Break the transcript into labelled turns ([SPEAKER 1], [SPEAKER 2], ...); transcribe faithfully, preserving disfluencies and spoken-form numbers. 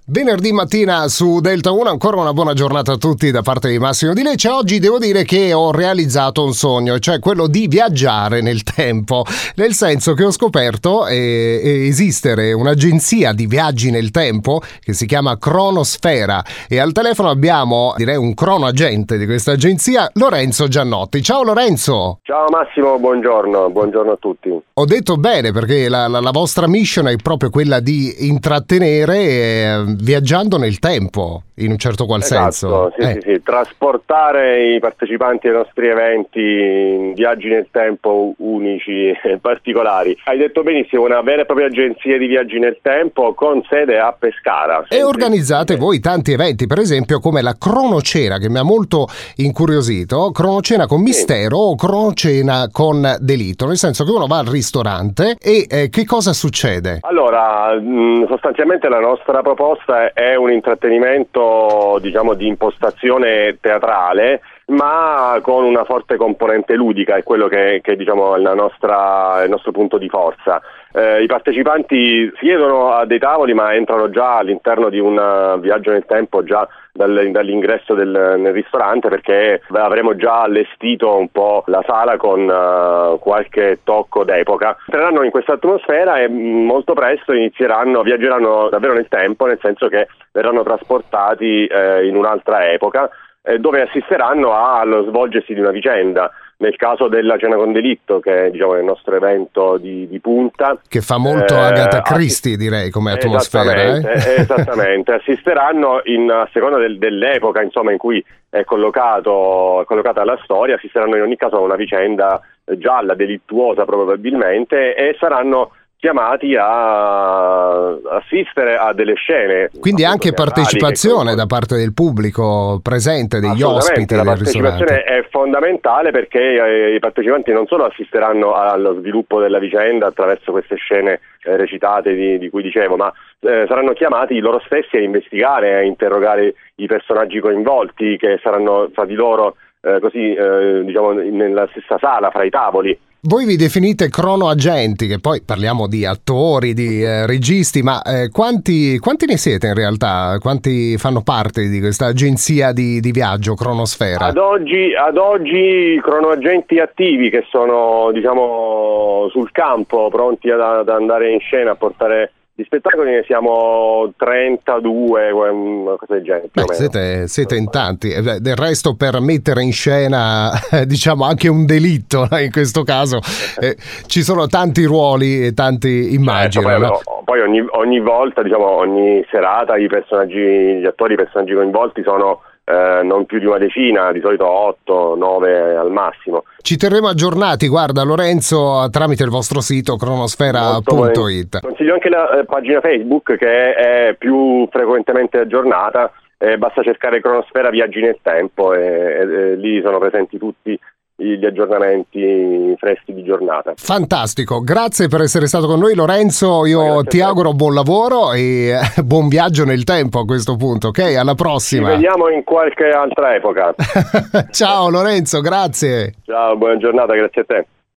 [SPEAKER 1] Venerdì mattina su Delta uno, ancora una buona giornata a tutti da parte di Massimo Di Lecce. Oggi devo dire che ho realizzato un sogno, cioè quello di viaggiare nel tempo, nel senso che ho scoperto eh, esistere un'agenzia di viaggi nel tempo che si chiama Cronosfera e al telefono abbiamo, direi, un cronoagente di questa agenzia, Lorenzo Giannotti. Ciao Lorenzo!
[SPEAKER 2] Ciao Massimo, buongiorno, buongiorno a tutti.
[SPEAKER 1] Ho detto bene perché la, la, la vostra mission è proprio quella di intrattenere eh, viaggiando nel tempo, in un certo qual
[SPEAKER 2] esatto,
[SPEAKER 1] senso.
[SPEAKER 2] Sì,
[SPEAKER 1] eh.
[SPEAKER 2] sì, sì, trasportare i partecipanti ai nostri eventi in viaggi nel tempo unici e particolari. Hai detto benissimo, una vera e propria agenzia di viaggi nel tempo con sede a Pescara.
[SPEAKER 1] E organizzate voi tanti eventi, per esempio come la Cronocena, che mi ha molto incuriosito, Cronocena con mistero sì. o Cronocena con delitto, nel senso che uno va al ristorante e eh, che cosa succede?
[SPEAKER 2] Allora, mh, sostanzialmente la nostra proposta è un intrattenimento, diciamo, di impostazione teatrale, ma con una forte componente ludica, è quello che, che diciamo è la nostra, il nostro punto di forza. Eh, I partecipanti siedono a dei tavoli ma entrano già all'interno di un viaggio nel tempo già dal, dall'ingresso del, nel ristorante, perché avremo già allestito un po' la sala con uh, qualche tocco d'epoca. Entreranno in questa atmosfera e molto presto inizieranno, viaggeranno davvero nel tempo, nel senso che verranno trasportati eh, in un'altra epoca, dove assisteranno allo svolgersi di una vicenda. Nel caso della Cena con delitto, che è, diciamo, il nostro evento di, di punta,
[SPEAKER 1] che fa molto eh, Agatha Christie, assist- direi, come atmosfera.
[SPEAKER 2] Esattamente,
[SPEAKER 1] eh?
[SPEAKER 2] esattamente. Assisteranno in, a seconda del, dell'epoca, insomma, in cui è collocato, è collocata la storia, assisteranno in ogni caso a una vicenda gialla, delittuosa probabilmente, e saranno chiamati a assistere a delle scene.
[SPEAKER 1] Quindi anche partecipazione da parte del pubblico presente, degli ospiti del ristorante.
[SPEAKER 2] La partecipazione è fondamentale perché eh, i partecipanti non solo assisteranno allo sviluppo della vicenda attraverso queste scene eh, recitate di, di cui dicevo, ma eh, saranno chiamati loro stessi a investigare, a interrogare i personaggi coinvolti, che saranno fra di loro eh, così eh, diciamo nella stessa sala, fra i tavoli.
[SPEAKER 1] Voi vi definite cronoagenti, che poi parliamo di attori, di eh, registi, ma eh, quanti, quanti ne siete in realtà? Quanti fanno parte di questa agenzia di, di viaggio Cronosfera?
[SPEAKER 2] Ad oggi, ad oggi cronoagenti attivi che sono, diciamo, sul campo, pronti ad, ad andare in scena a portare gli spettacoli, ne siamo trentadue, una cosa del genere. Più
[SPEAKER 1] Beh,
[SPEAKER 2] o meno.
[SPEAKER 1] Siete, siete in tanti. Del resto, per mettere in scena, diciamo, anche un delitto, in questo caso, eh, ci sono tanti ruoli e tanti immagini.
[SPEAKER 2] Certo, poi,
[SPEAKER 1] no?
[SPEAKER 2] poi ogni, ogni volta, diciamo, ogni serata i personaggi, gli attori, i personaggi coinvolti sono eh, non più di una decina, di solito otto, nove al massimo.
[SPEAKER 1] Ci terremo aggiornati, guarda Lorenzo, tramite il vostro sito cronosfera punto it.
[SPEAKER 2] Consiglio anche la eh, pagina Facebook, che è più frequentemente aggiornata, eh, basta cercare Cronosfera Viaggi nel Tempo e, e, e lì sono presenti tutti gli aggiornamenti freschi di giornata.
[SPEAKER 1] Fantastico, grazie per essere stato con noi Lorenzo, io
[SPEAKER 2] grazie
[SPEAKER 1] ti auguro buon lavoro e buon viaggio nel tempo a questo punto, ok? Alla prossima.
[SPEAKER 2] Ci vediamo in qualche altra epoca.
[SPEAKER 1] Ciao Lorenzo, grazie.
[SPEAKER 2] Ciao, buona giornata, grazie a te.